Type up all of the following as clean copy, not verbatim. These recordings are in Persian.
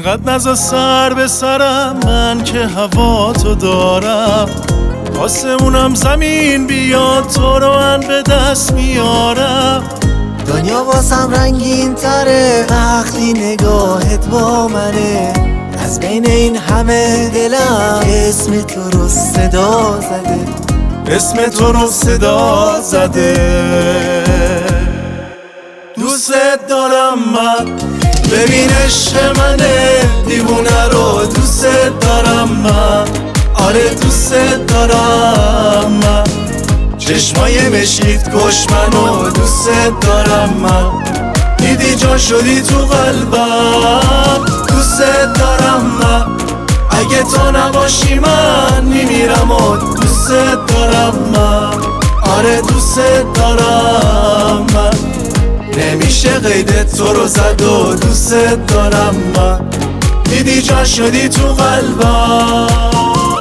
فقط نزا سر به سرم، من که هوا تو دارم. آسمونم زمین بیاد، تو رو من به دست میارم. دنیا واسم رنگین تره وقتی نگاهت با منه. از بین این همه دلم اسم تو رو صدا زده، اسم تو رو صدا زده. دوست دارم من، ببین عشق منه، دیوونه رو دوست دارم من. آره دوست دارم من، چشمای مشکیت کش منو دوست دارم من. دیدی جا شدی تو قلبم، دوست دارم من. اگه تو نباشی من میمیرم و دوست دارم من. آره دوست دارم من، نمیشه قید تو رو زد و دوست دارم من. دیدی جا شدی تو قلبم.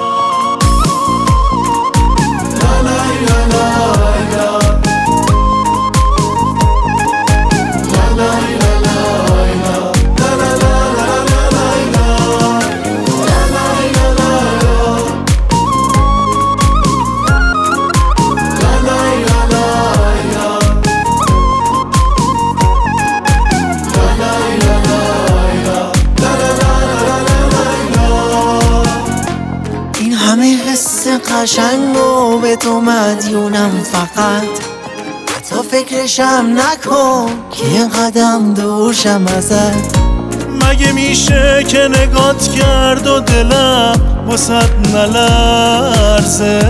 همه حس قشنگو به تو مدیونم، فقط حتی فکرشم نکن که یه قدم دوشم ازت. مگه میشه که نگات کرد و دلم واسد نلرزه؟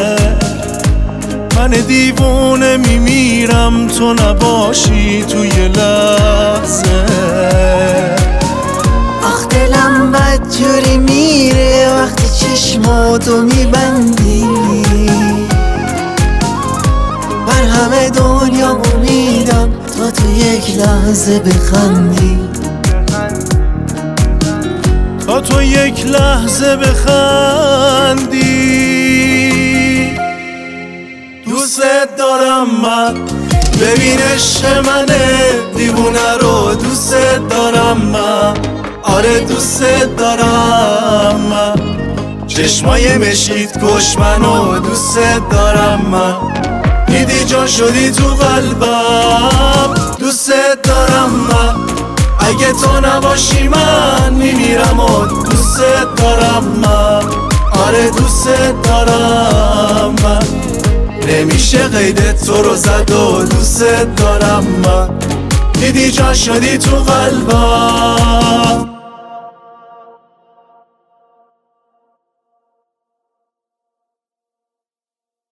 من دیوونه میمیرم تو نباشی توی لحظه. آخ دلم بدجوری میره وقتی چشماتو میبندی. بر همه دنیا امیدم تا تو یک لحظه بخندی، تا تو یک لحظه بخندی. دوست دارم من، ببین عشق منه، دیوونه رو دوست دارم من. آره دوست دارم من، چشمای مشکیت کش منو دوست دارم من. دیدی جا شدی تو قلبم، دوست دارم من. اگه تو نباشی من میمیرم و دوست دارم من. آره دوست دارم من، نمیشه قید تو رو زد و دوست دارم من. دیدی جا شدی تو قلبم.